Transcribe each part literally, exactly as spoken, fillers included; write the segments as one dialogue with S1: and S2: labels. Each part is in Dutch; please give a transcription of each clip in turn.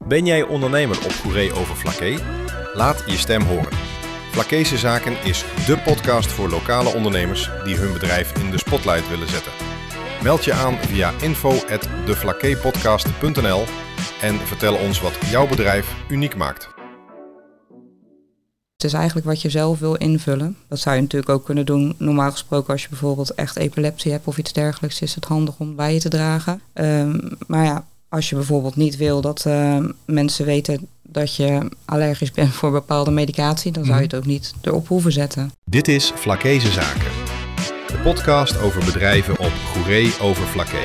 S1: Ben jij ondernemer op Goeree over Flakee? Laat je stem horen. Flakeese Zaken is dé podcast voor lokale ondernemers die hun bedrijf in de spotlight willen zetten. Meld je aan via info at de flakeepodcast punt n l en vertel ons wat jouw bedrijf uniek maakt.
S2: Het is eigenlijk wat je zelf wil invullen. Dat zou je natuurlijk ook kunnen doen. Normaal gesproken als je bijvoorbeeld echt epilepsie hebt of iets dergelijks, is het handig om bij je te dragen. Um, maar ja, als je bijvoorbeeld niet wil dat uh, mensen weten dat je allergisch bent voor bepaalde medicatie, dan zou je het ook niet erop hoeven zetten.
S1: Dit is Flakeese Zaken. De podcast over bedrijven op Goeree over Flakee.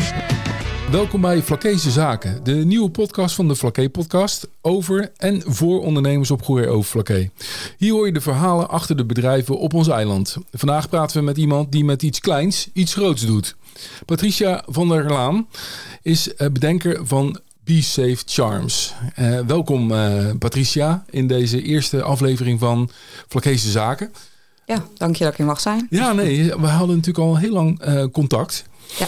S3: Welkom bij Flakeese Zaken, de nieuwe podcast van de Flakee podcast over en voor ondernemers op Goeree over Flakee. Hier hoor je de verhalen achter de bedrijven op ons eiland. Vandaag praten we met iemand die met iets kleins iets groots doet. Patricia van der Laan is bedenker van Be Safe Charms. Uh, welkom uh, Patricia in deze eerste aflevering van Flakeese Zaken.
S2: Ja, dank je dat ik hier mag zijn.
S3: Ja, nee, we hadden natuurlijk al heel lang uh, contact.
S2: Ja.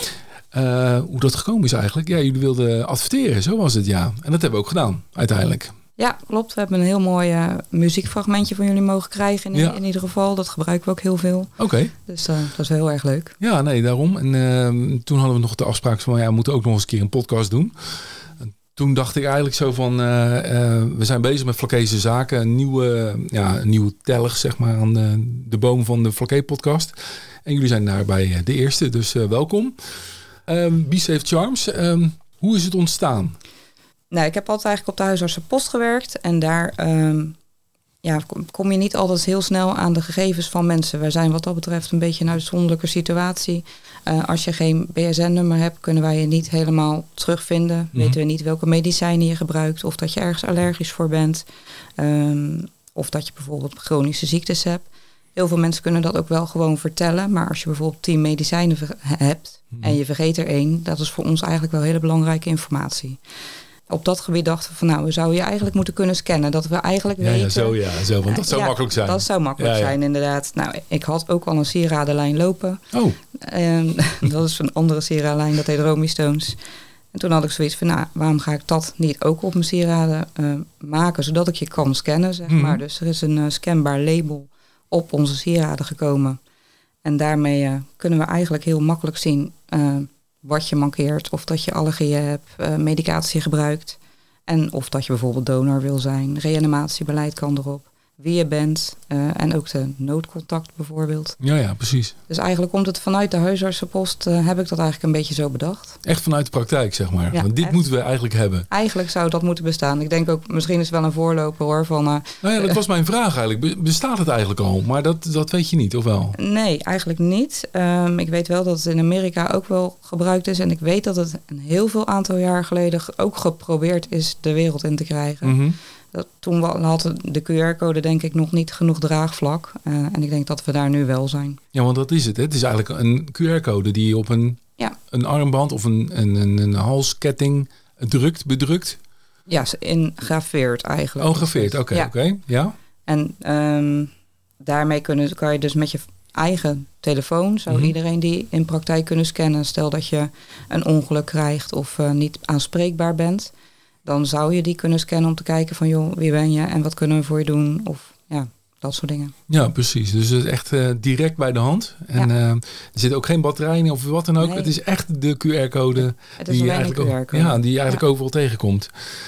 S3: Uh, hoe dat gekomen is eigenlijk. Ja, jullie wilden adverteren, zo was het, ja. En dat hebben we ook gedaan, uiteindelijk.
S2: Ja, klopt. We hebben een heel mooi uh, muziekfragmentje van jullie mogen krijgen in, ja. in ieder geval. Dat gebruiken we ook heel veel.
S3: Oké. Okay.
S2: Dus uh, dat is wel heel erg leuk.
S3: Ja, nee, daarom. En uh, toen hadden we nog de afspraak van, ja, we moeten ook nog eens een keer een podcast doen. En toen dacht ik eigenlijk zo van, uh, uh, we zijn bezig met Flakeese Zaken. Een nieuwe, ja, een nieuwe telg, zeg maar, aan de, de boom van de Flakee podcast. En jullie zijn daarbij de eerste, dus uh, welkom. Um, Be Safe Charms, um, hoe is het ontstaan?
S2: Nou, ik heb altijd eigenlijk op de huisartsenpost gewerkt. En daar um, ja, kom je niet altijd heel snel aan de gegevens van mensen. Wij zijn wat dat betreft een beetje een uitzonderlijke situatie. Uh, als je geen B S N-nummer hebt, kunnen wij je niet helemaal terugvinden. Mm-hmm. Weten we niet welke medicijnen je gebruikt. Of dat je ergens allergisch voor bent. Um, of dat je bijvoorbeeld chronische ziektes hebt. Heel veel mensen kunnen dat ook wel gewoon vertellen. Maar als je bijvoorbeeld tien medicijnen ver- hebt mm-hmm. en je vergeet er één, dat is voor ons eigenlijk wel hele belangrijke informatie. Op dat gebied dachten we van nou, we zouden je eigenlijk moeten kunnen scannen. Dat we eigenlijk
S3: ja,
S2: weten...
S3: Ja, zo ja, zo, want dat zou
S2: ja,
S3: makkelijk zijn.
S2: Dat zou makkelijk ja, ja. zijn, inderdaad. Nou, ik had ook al een sieradenlijn lopen.
S3: Oh.
S2: En dat is een andere sieradenlijn, dat heet Romy Stones. En toen had ik zoiets van, nou, waarom ga ik dat niet ook op mijn sieraden uh, maken, zodat ik je kan scannen, zeg mm-hmm. maar. Dus er is een uh, scanbaar label op onze sieraden gekomen. En daarmee uh, kunnen we eigenlijk heel makkelijk zien uh, wat je mankeert. Of dat je allergieën hebt, uh, medicatie gebruikt. En of dat je bijvoorbeeld donor wil zijn. Reanimatiebeleid kan erop. Wie je bent. Uh, en ook de noodcontact bijvoorbeeld.
S3: Ja, ja, precies.
S2: Dus eigenlijk komt het vanuit de huisartsenpost. Uh, heb ik dat eigenlijk een beetje zo bedacht.
S3: Echt vanuit de praktijk, zeg maar.
S2: Ja,
S3: Want dit
S2: echt.
S3: moeten we eigenlijk hebben.
S2: Eigenlijk zou dat moeten bestaan. Ik denk ook, misschien is het wel een voorloper hoor. Van, uh,
S3: nou ja, dat was mijn vraag eigenlijk. Bestaat het eigenlijk al? Maar dat, dat weet je niet, of wel?
S2: Nee, eigenlijk niet. Um, ik weet wel dat het in Amerika ook wel gebruikt is. En ik weet dat het een heel veel aantal jaar geleden ook geprobeerd is de wereld in te krijgen.
S3: Mm-hmm.
S2: Dat, toen had de Q R-code denk ik nog niet genoeg draagvlak. Uh, en ik denk dat we daar nu wel zijn.
S3: Ja, want dat is het. Hè? Het is eigenlijk een Q R-code die je op een,
S2: ja.
S3: een armband of een, een, een, een halsketting drukt, bedrukt.
S2: Ja, ingraveerd eigenlijk.
S3: Oh, graveerd. Oké, okay, ja. Okay. Ja.
S2: En um, daarmee kunnen, kan je dus met je eigen telefoon, zou mm-hmm. iedereen die in praktijk kunnen scannen. Stel dat je een ongeluk krijgt of uh, niet aanspreekbaar bent. Dan zou je die kunnen scannen om te kijken van joh, wie ben je en wat kunnen we voor je doen? Of ja, dat soort dingen.
S3: Ja, precies. Dus het is echt uh, direct bij de hand. En ja. uh, er zit ook geen batterij in of wat dan ook. Nee. Het is echt de Q R-code.
S2: Het is die je eigenlijk,
S3: een Q R-code. Ja, die je eigenlijk ja. overal tegenkomt.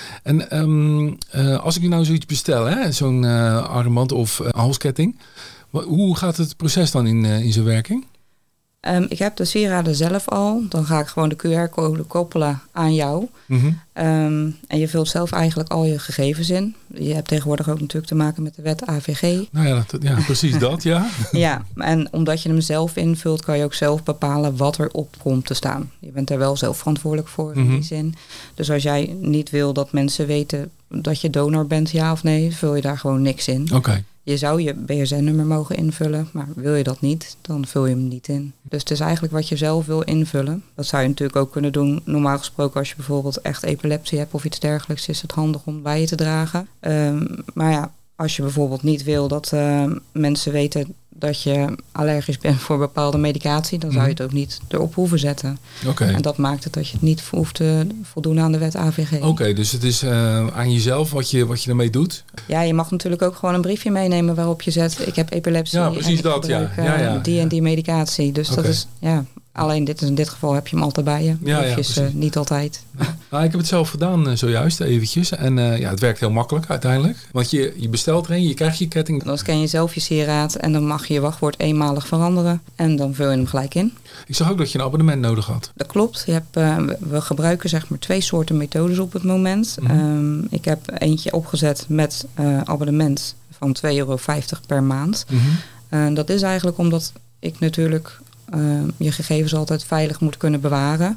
S3: En um, uh, als ik nou zoiets bestel, hè, zo'n uh, armband of uh, halsketting. Hoe gaat het proces dan in, uh, in zijn werking?
S2: Um, ik heb de sieraden zelf al. Dan ga ik gewoon de Q R-code koppelen aan jou.
S3: Mm-hmm.
S2: Um, en je vult zelf eigenlijk al je gegevens in. Je hebt tegenwoordig ook natuurlijk te maken met de wet A V G.
S3: Nou ja, dat, ja precies dat, ja.
S2: Ja, en omdat je hem zelf invult, kan je ook zelf bepalen wat er op komt te staan. Je bent er wel zelf verantwoordelijk voor
S3: mm-hmm.
S2: in die zin. Dus als jij niet wil dat mensen weten dat je donor bent, ja of nee, vul je daar gewoon niks in.
S3: Oké. Okay.
S2: Je zou je B S N-nummer mogen invullen, maar wil je dat niet, dan vul je hem niet in. Dus het is eigenlijk wat je zelf wil invullen. Dat zou je natuurlijk ook kunnen doen. Normaal gesproken als je bijvoorbeeld echt epilepsie hebt of iets dergelijks, is het handig om bij je te dragen. Um, maar ja, als je bijvoorbeeld niet wil dat uh, mensen weten dat je allergisch bent voor bepaalde medicatie, dan zou je het ook niet erop hoeven zetten.
S3: Okay.
S2: En dat maakt het dat je het niet hoeft te voldoen aan de wet A V G.
S3: Oké, okay, dus het is uh, aan jezelf wat je, wat je ermee doet?
S2: Ja, je mag natuurlijk ook gewoon een briefje meenemen waarop je zet, ik heb epilepsie.
S3: Ja, precies
S2: en ik
S3: dat.
S2: gebruik,
S3: Ja. Ja, ja.
S2: die en die medicatie. Dus okay. dat is, ja, alleen dit is in dit geval heb je hem altijd bij je.
S3: Ja,
S2: briefjes
S3: ja,
S2: uh, niet altijd.
S3: Nou, ik heb het zelf gedaan uh, zojuist eventjes. En uh, ja, het werkt heel makkelijk uiteindelijk. Want je, je bestelt er een, je krijgt je ketting.
S2: Dan scan je zelf je sieraad en dan mag je je wachtwoord eenmalig veranderen. En dan vul je hem gelijk in.
S3: Ik zag ook dat je een abonnement nodig had.
S2: Dat klopt. Je hebt, uh, we gebruiken zeg maar twee soorten methodes op het moment. Mm-hmm. Um, ik heb eentje opgezet met uh, abonnement van twee euro vijftig per maand. Mm-hmm. Uh, dat is eigenlijk omdat ik natuurlijk uh, je gegevens altijd veilig moet kunnen bewaren.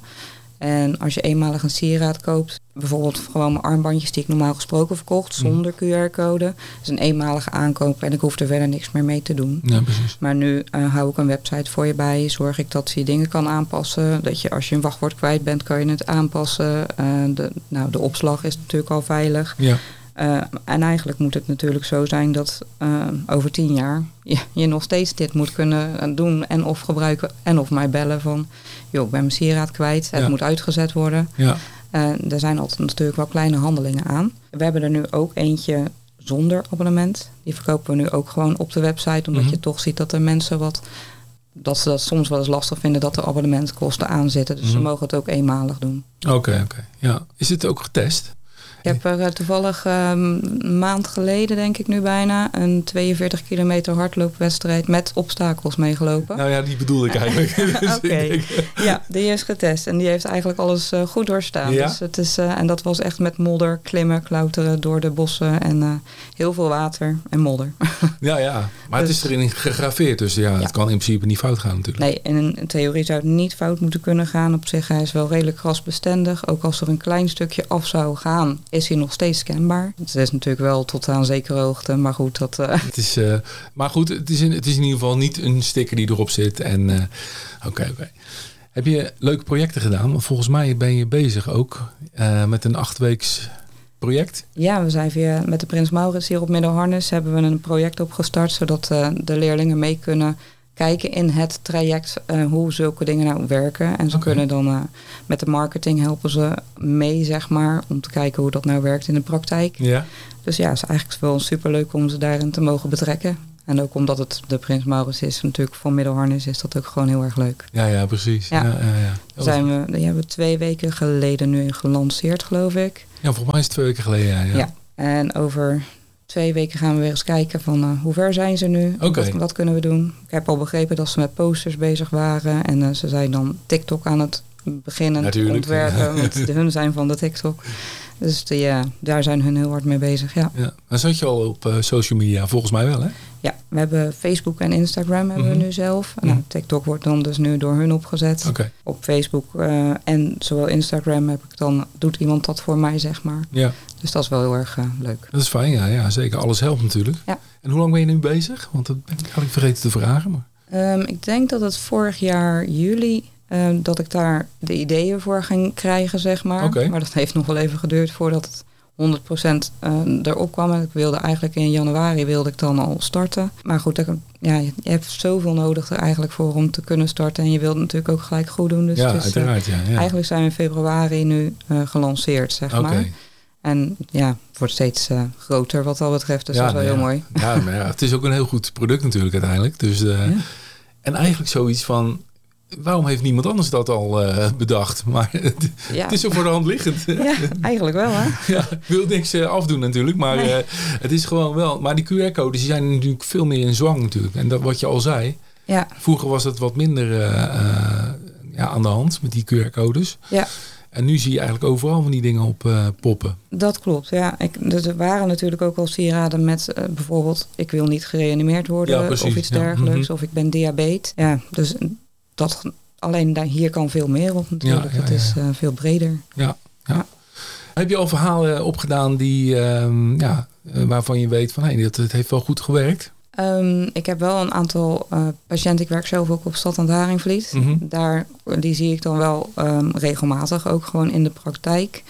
S2: En als je eenmalig een sieraad koopt, bijvoorbeeld gewoon mijn armbandjes die ik normaal gesproken verkocht, zonder Q R-code. Dat is een eenmalige aankoop en ik hoef er verder niks meer mee te doen.
S3: Ja, precies.
S2: Maar nu uh, hou ik een website voor je bij, zorg ik dat je dingen kan aanpassen. Dat je als je een wachtwoord kwijt bent, kan je het aanpassen. Uh, de, nou, de opslag is natuurlijk al veilig.
S3: Ja.
S2: Uh, en eigenlijk moet het natuurlijk zo zijn dat uh, over tien jaar je, je nog steeds dit moet kunnen doen en of gebruiken en of mij bellen van, joh, ik ben mijn sieraad kwijt, het ja. moet uitgezet worden.
S3: Ja.
S2: Uh, er zijn altijd natuurlijk wel kleine handelingen aan. We hebben er nu ook eentje zonder abonnement. Die verkopen we nu ook gewoon op de website, omdat mm-hmm. je toch ziet dat er mensen wat, dat ze dat soms wel eens lastig vinden dat er abonnementskosten aan zitten. Dus mm-hmm. ze mogen het ook eenmalig doen.
S3: Oké, okay, oké. Okay. Ja. Is het ook getest?
S2: Ik heb er uh, toevallig uh, een maand geleden, denk ik nu bijna, een tweeënveertig kilometer hardloopwedstrijd met obstakels meegelopen.
S3: Nou ja, die bedoel ik eigenlijk.
S2: Oké, okay. Ja, die is getest en die heeft eigenlijk alles uh, goed doorstaan.
S3: Ja?
S2: Dus het is, uh, en dat was echt met modder, klimmen, klauteren door de bossen en uh, heel veel water en modder.
S3: Ja, ja, maar dus, het is erin gegraveerd, dus ja, ja, het kan in principe niet fout gaan natuurlijk.
S2: Nee, in, in theorie zou het niet fout moeten kunnen gaan. Op zich, hij is wel redelijk grasbestendig. Ook als er een klein stukje af zou gaan, is hij nog steeds scanbaar. Het is natuurlijk wel tot aan zekere hoogte, maar goed. Dat, uh...
S3: het is, uh, maar goed, het is, in, het is in ieder geval niet een sticker die erop zit. En oké, uh, oké. Okay, okay. Heb je leuke projecten gedaan? Want volgens mij ben je bezig ook uh, met een achtweeks project.
S2: Ja, we zijn via met de Prins Maurits hier op Middelharnis hebben we een project opgestart, zodat uh, de leerlingen mee kunnen kijken in het traject uh, hoe zulke dingen nou werken. En ze okay. kunnen dan uh, met de marketing helpen ze mee, zeg maar, om te kijken hoe dat nou werkt in de praktijk.
S3: Ja.
S2: Dus ja, het is eigenlijk wel superleuk om ze daarin te mogen betrekken. En ook omdat het de Prins Maurits is, natuurlijk voor Middelharnis, is dat ook gewoon heel erg leuk.
S3: Ja, ja, precies. Ja. Ja, ja, ja.
S2: Zijn we, die hebben we twee weken geleden nu gelanceerd, geloof ik.
S3: Ja, volgens mij is het twee weken geleden, ja. Ja,
S2: ja. En over twee weken gaan we weer eens kijken van uh, hoe ver zijn ze nu?
S3: Okay.
S2: Wat, wat kunnen we doen? Ik heb al begrepen dat ze met posters bezig waren. En uh, ze zijn dan TikTok aan het beginnen
S3: Natuurlijk.
S2: ontwerpen. Want hun zijn van de TikTok. Dus de, ja, daar zijn hun heel hard mee bezig, ja.
S3: Ja. En zat je al op uh, social media? Volgens mij wel, hè?
S2: Ja, we hebben Facebook en Instagram hebben mm-hmm. we nu zelf. Mm-hmm. Nou, TikTok wordt dan dus nu door hun opgezet.
S3: Okay.
S2: Op Facebook uh, en zowel Instagram heb ik dan, doet iemand dat voor mij, zeg maar.
S3: Ja.
S2: Dus dat is wel heel erg uh, leuk.
S3: Dat is fijn, ja, ja, zeker. Alles helpt natuurlijk.
S2: Ja.
S3: En hoe lang ben je nu bezig? Want dat ben ik eigenlijk vergeten te vragen. Maar...
S2: Um, ik denk dat het vorig jaar juli, uh, dat ik daar de ideeën voor ging krijgen, zeg maar.
S3: Okay.
S2: Maar dat heeft nog wel even geduurd voordat het honderd procent uh, erop kwam. En ik wilde eigenlijk in januari wilde ik dan al starten. Maar goed, ik, ja, je hebt zoveel nodig er eigenlijk voor om te kunnen starten. En je wilt natuurlijk ook gelijk goed doen. Dus
S3: ja,
S2: het is,
S3: uiteraard. Ja, ja.
S2: Eigenlijk zijn we in februari nu uh, gelanceerd, zeg
S3: okay.
S2: maar. En ja, het wordt steeds uh, groter wat dat betreft. Dus
S3: ja,
S2: dat is wel
S3: nou
S2: heel
S3: ja.
S2: mooi.
S3: Ja, maar ja, het is ook een heel goed product natuurlijk uiteindelijk. Dus, uh, ja. En eigenlijk zoiets van, waarom heeft niemand anders dat al uh, bedacht? Maar het, ja. het is zo voor de hand liggend.
S2: Ja, eigenlijk wel, hè?
S3: Ja, ik wil niks uh, afdoen natuurlijk, maar nee. uh, het is gewoon wel. Maar die Q R-codes die zijn natuurlijk veel meer in zwang natuurlijk. En dat wat je al zei,
S2: ja.
S3: vroeger was het wat minder uh, uh, ja, aan de hand met die Q R-codes.
S2: Ja.
S3: En nu zie je eigenlijk overal van die dingen op uh, poppen.
S2: Dat klopt, ja. Ik, dus er waren natuurlijk ook al sieraden met uh, bijvoorbeeld, ik wil niet gereanimeerd worden, ja, of iets dergelijks. Ja. Mm-hmm. Of ik ben diabetes. Ja, dus dat, alleen daar, hier kan veel meer op natuurlijk. Ja, ja, het is uh, veel breder.
S3: Ja, ja. Ja. Heb je al verhalen opgedaan die, um, ja, uh, waarvan je weet van hey, dat het heeft wel goed gewerkt?
S2: Um, ik heb wel een aantal uh, patiënten. Ik werk zelf ook op Stad aan het Haringvliet. Mm-hmm. Daar, die zie ik dan wel um, regelmatig ook gewoon in de praktijk.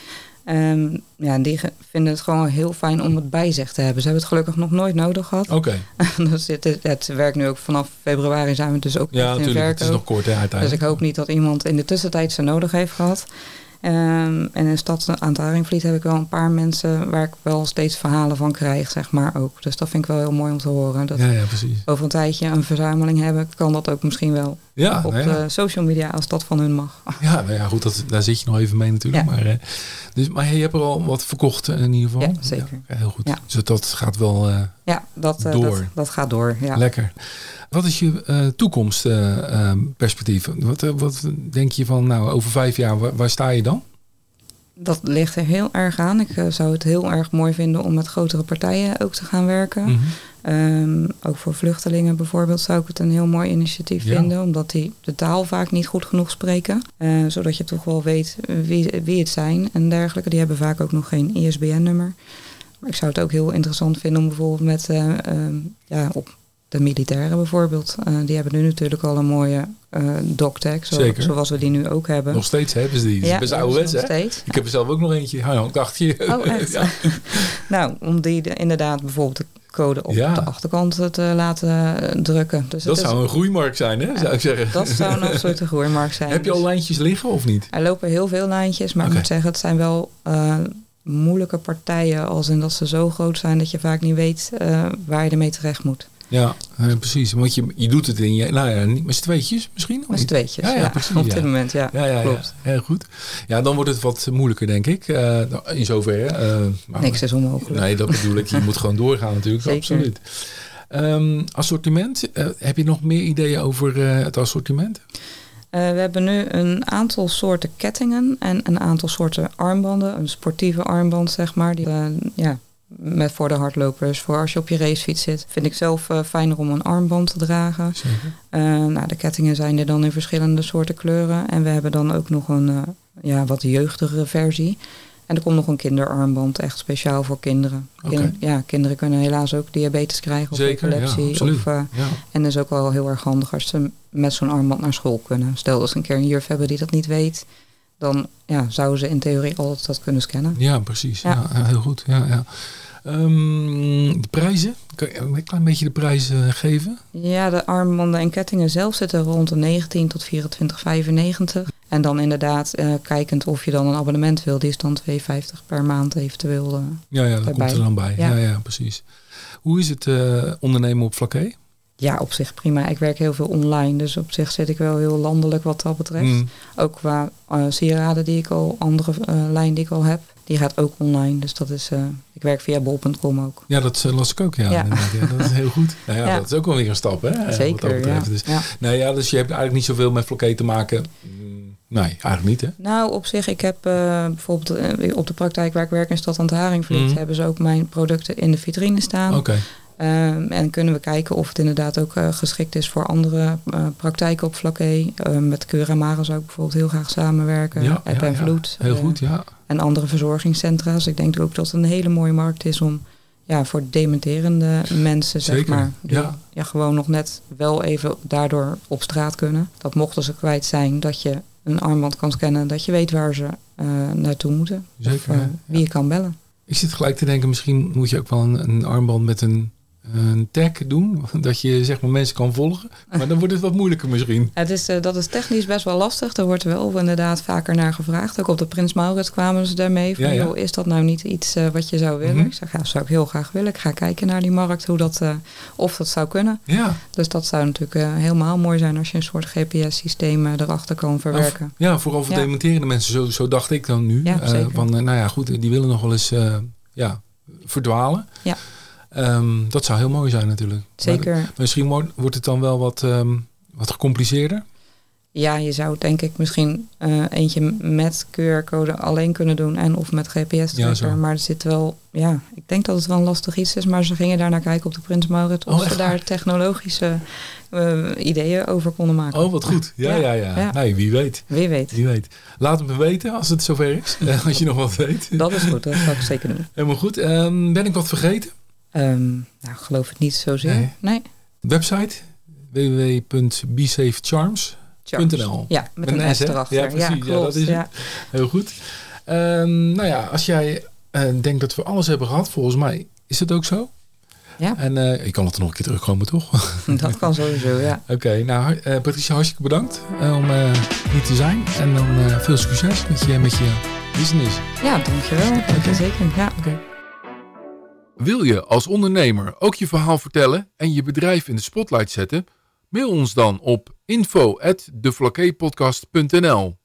S2: Um, ja, die ge- vinden het gewoon heel fijn om het bij zich te hebben. Ze hebben het gelukkig nog nooit nodig gehad.
S3: Oké.
S2: Okay. dus het, het werkt nu ook vanaf februari zijn we dus ook
S3: ja,
S2: echt in
S3: natuurlijk.
S2: verkoop.
S3: Het is nog kort, hè, uiteindelijk.
S2: Dus ik hoop niet dat iemand in de tussentijd ze nodig heeft gehad. Um, en in stad aan het Haringvliet heb ik wel een paar mensen waar ik wel steeds verhalen van krijg, zeg maar ook. Dus dat vind ik wel heel mooi om te horen. Dat
S3: ja, ja, precies.
S2: over een tijdje een verzameling hebben, kan dat ook misschien wel
S3: ja,
S2: op
S3: nou ja.
S2: de social media als dat van hun mag.
S3: Ja, nou ja, goed, dat, daar zit je nog even mee natuurlijk.
S2: Ja.
S3: Maar, hè, dus, maar hey, je hebt er al wat verkocht in ieder geval.
S2: Ja, zeker.
S3: Ja, heel goed.
S2: Ja.
S3: Dus dat gaat wel uh,
S2: ja, dat, uh,
S3: door.
S2: Dat, dat gaat door. Ja.
S3: Lekker. Wat is je uh, toekomstperspectief? Uh, uh, wat, uh, wat denk je van, nou, over vijf jaar, waar, waar sta je dan?
S2: Dat ligt er heel erg aan. Ik uh, zou het heel erg mooi vinden om met grotere partijen ook te gaan werken. Mm-hmm. Um, ook voor vluchtelingen bijvoorbeeld zou ik het een heel mooi initiatief ja. vinden. Omdat die de taal vaak niet goed genoeg spreken. Uh, zodat je toch wel weet wie, wie het zijn en dergelijke. Die hebben vaak ook nog geen I S B N-nummer. Maar ik zou het ook heel interessant vinden om bijvoorbeeld met uh, um, ja, op de militairen bijvoorbeeld. Uh, die hebben nu natuurlijk al een mooie uh, doctag, zo, zoals we die nu ook hebben.
S3: Nog steeds hebben ze die. Dat
S2: ja,
S3: is best ouderwets, hè?
S2: Steeds.
S3: Ik heb er zelf ook nog eentje. Oh, dacht je.
S2: Oh, echt? ja. Nou, om die de, inderdaad bijvoorbeeld de code op ja. de achterkant te laten drukken. Dus
S3: dat
S2: het
S3: zou
S2: is,
S3: een groeimarkt zijn, hè? Zou ik zeggen.
S2: Dat zou een absolute groeimarkt zijn.
S3: Heb je al lijntjes liggen of niet?
S2: Er lopen heel veel lijntjes, maar okay. ik moet zeggen, het zijn wel uh, moeilijke partijen. Als in dat ze zo groot zijn dat je vaak niet weet uh, waar je ermee terecht moet.
S3: Ja, uh, precies. Want je, je doet het in je, nou ja, niet met z'n tweetjes misschien?
S2: Met z'n tweetjes,
S3: ja, ja,
S2: ja,
S3: precies,
S2: op dit
S3: ja.
S2: moment, ja.
S3: Ja, ja,
S2: klopt.
S3: Ja, heel goed. Ja, dan wordt het wat moeilijker, denk ik. Uh, in zoverre. Uh, maar,
S2: Niks is onmogelijk.
S3: Nee, dat bedoel ik. Je moet gewoon doorgaan natuurlijk.
S2: Zeker.
S3: Absoluut. Um, assortiment. Uh, heb je nog meer ideeën over uh, het assortiment?
S2: Uh, we hebben nu een aantal soorten kettingen en een aantal soorten armbanden. Een sportieve armband, zeg maar. Die, uh, ja, met voor de hardlopers, voor als je op je racefiets zit. Vind ik zelf uh, fijner om een armband te dragen. Uh, nou, de kettingen zijn er dan in verschillende soorten kleuren. En we hebben dan ook nog een uh, ja, wat jeugdigere versie. En er komt nog een kinderarmband, echt speciaal voor kinderen.
S3: Okay.
S2: Kind, ja, kinderen kunnen helaas ook diabetes krijgen of
S3: Zeker,
S2: epilepsie.
S3: Ja,
S2: of, uh,
S3: ja.
S2: En dat is ook wel heel erg handig als ze met zo'n armband naar school kunnen. Stel dat ze een keer een juf hebben die dat niet weet, dan ja, zouden ze in theorie altijd dat kunnen scannen.
S3: Ja, precies. Ja. Ja, heel goed. Ja, ja. Um, de prijzen? Kan je een klein beetje de prijzen geven?
S2: Ja, de armbanden en kettingen zelf zitten rond de negentien tot vierentwintig vijfennegentig. En dan inderdaad, uh, kijkend of je dan een abonnement wil, die is dan twee vijftig per maand eventueel. Uh,
S3: ja, ja, dat
S2: erbij.
S3: komt er dan bij. Ja, ja, ja precies. Hoe is het uh, ondernemen op Flaké?
S2: Ja, op zich prima. Ik werk heel veel online, dus op zich zit ik wel heel landelijk wat dat betreft. Mm. Ook qua uh, sieraden die ik al, andere uh, lijn die ik al heb, die gaat ook online. Dus dat is, uh, ik werk via bol punt com ook.
S3: Ja, dat uh, las ik ook, ja. ja. ja dat is heel goed. Nou ja, ja, dat is ook wel weer een stap, hè?
S2: Zeker,
S3: wat dat betreft.
S2: ja.
S3: Dus,
S2: ja.
S3: Nou ja, dus je hebt eigenlijk niet zoveel met Flaké te maken. Nee, eigenlijk niet, hè?
S2: Nou, op zich, ik heb uh, bijvoorbeeld uh, op de praktijk waar ik werk in Stad aan het Haringvliet, mm. hebben ze ook mijn producten in de vitrine staan.
S3: Oké. Okay.
S2: Um, en kunnen we kijken of het inderdaad ook uh, geschikt is voor andere uh, praktijken op Flaké. Uh, met Curamara zou ik bijvoorbeeld heel graag samenwerken.
S3: Ja,
S2: App
S3: ja,
S2: en Vloed.
S3: Ja. Heel
S2: uh,
S3: goed, ja.
S2: En andere verzorgingscentra's. Ik denk ook dat het een hele mooie markt is om ja, voor dementerende mensen, zeg
S3: Zeker,
S2: maar. Die
S3: ja.
S2: ja, gewoon nog net wel even daardoor op straat kunnen. Dat mochten ze kwijt zijn, dat je een armband kan scannen, dat je weet waar ze uh, naartoe moeten.
S3: Zeker,
S2: of uh, wie
S3: ja.
S2: je kan bellen.
S3: Ik zit gelijk te denken, misschien moet je ook wel een, een armband met een, een tag doen. Dat je zeg maar mensen kan volgen. Maar dan wordt het wat moeilijker misschien.
S2: Het is, uh, dat is technisch best wel lastig. Daar wordt wel inderdaad vaker naar gevraagd. Ook op de Prins Maurits kwamen ze daarmee. Van,
S3: ja, ja.
S2: Joh, is dat nou niet iets uh, wat je zou willen? Mm-hmm. Ik zeg, ja, dat zou ik heel graag willen. Ik ga kijken naar die markt, hoe dat, uh, of dat zou kunnen.
S3: Ja.
S2: Dus dat zou natuurlijk uh, helemaal mooi zijn als je een soort G P S-systeem uh, erachter kan verwerken.
S3: Ja, ja vooral voor ja. dementerende mensen. Zo, zo dacht ik dan nu.
S2: Ja,
S3: uh, van, uh, nou ja, goed, die willen nog wel eens uh, ja, verdwalen.
S2: Ja.
S3: Um, dat zou heel mooi zijn natuurlijk.
S2: Zeker.
S3: Maar, misschien wordt het dan wel wat, um, wat gecompliceerder.
S2: Ja, je zou denk ik misschien uh, eentje met Q R-code alleen kunnen doen en of met G P S-tracker. Ja, maar er zit wel, ja, ik denk dat het wel een lastig iets is. Maar ze gingen daar naar kijken op de Prins Maurits of oh, ze daar technologische uh, ideeën over konden maken.
S3: Oh, wat goed. Ja, ja, ja. ja. ja. Nee, wie weet.
S2: Wie weet.
S3: Wie weet. Laat het me weten als het zover is. als je nog wat weet.
S2: Dat is goed, dat zou ik zeker doen.
S3: Helemaal goed. Um, ben ik wat vergeten?
S2: Um, nou, geloof het niet zozeer. Nee. nee.
S3: Website w w w punt b safe charms punt n l.
S2: Ja, met, met een S erachter.
S3: Ja, precies. Ja, ja, dat is
S2: ja.
S3: Heel goed. Um, nou ja, als jij uh, denkt dat we alles hebben gehad, volgens mij is het ook zo.
S2: Ja.
S3: En uh, je kan het er nog een keer terugkomen, toch?
S2: Dat kan sowieso, ja.
S3: Oké, okay, nou uh, Patricia, hartstikke bedankt uh, om uh, hier te zijn. En dan uh, veel succes met je, met je business.
S2: Ja, dankjewel. Dank je okay. zeker. Ja.
S3: Okay. Wil je als ondernemer ook je verhaal vertellen en je bedrijf in de spotlight zetten? Mail ons dan op info at de vlakke podcast punt n l.